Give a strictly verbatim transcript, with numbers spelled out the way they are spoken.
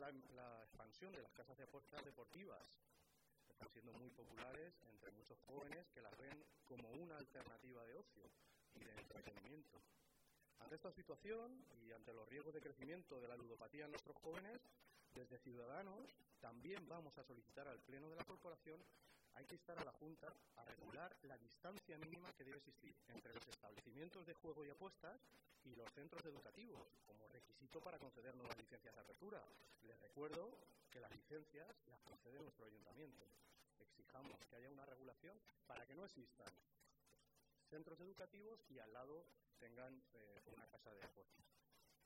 la, la expansión de las casas de apuestas deportivas. Están siendo muy populares entre muchos jóvenes que las ven como una alternativa de ocio y de entretenimiento. Ante esta situación y ante los riesgos de crecimiento de la ludopatía en nuestros jóvenes, desde Ciudadanos también vamos a solicitar al Pleno de la Corporación, hay que instar a la Junta a regular la distancia mínima que debe existir entre los establecimientos de juego y apuestas y los centros educativos, como requisito para conceder nuevas licencias de apertura. Les recuerdo que las licencias las concede nuestro ayuntamiento. Exijamos que haya una regulación para que no existan centros educativos y al lado tengan eh, una casa de apuestas.